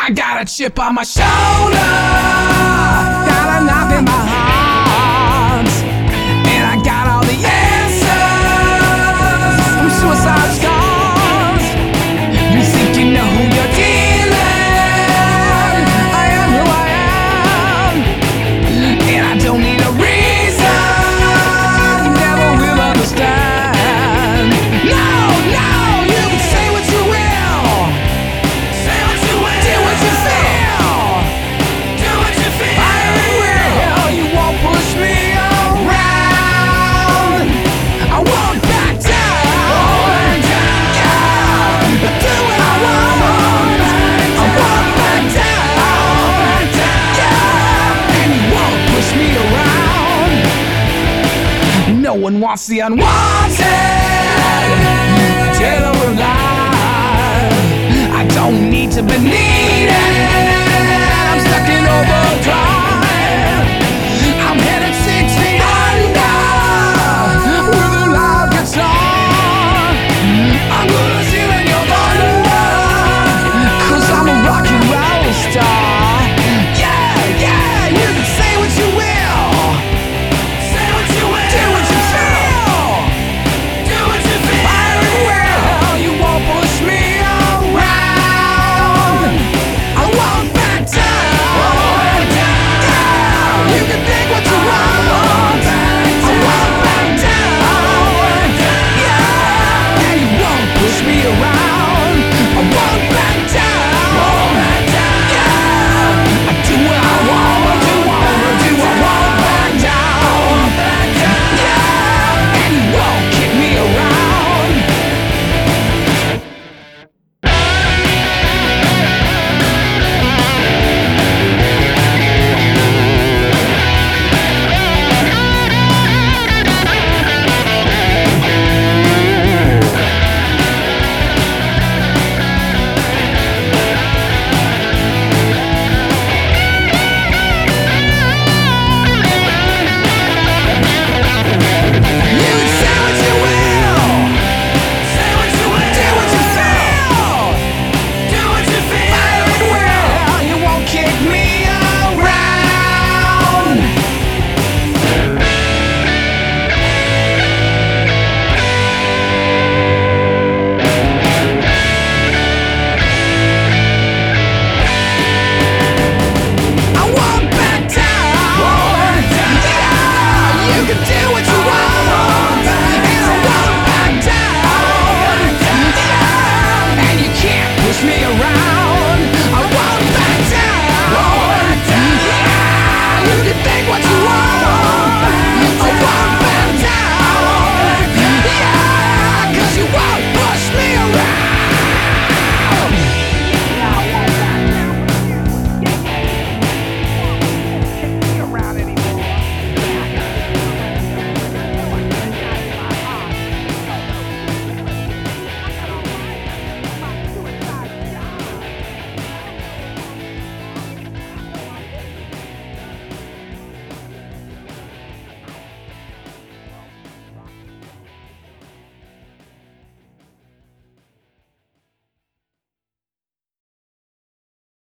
I got a chip on my shoulder, got a knock in my heart, and I got all the answers from suicide scars. You think you know who you're dealing? I am who I am, and I don't need a reason. You never will understand. No, no, you can say what you will. Say what you will. Do what you feel. Do what you feel. I will. You won't push me around. I won't back down. Yeah. Do what I want. I won't back down. Yeah. And you won't push me around. No one wants the unwanted. Dead or alive, I don't need to believe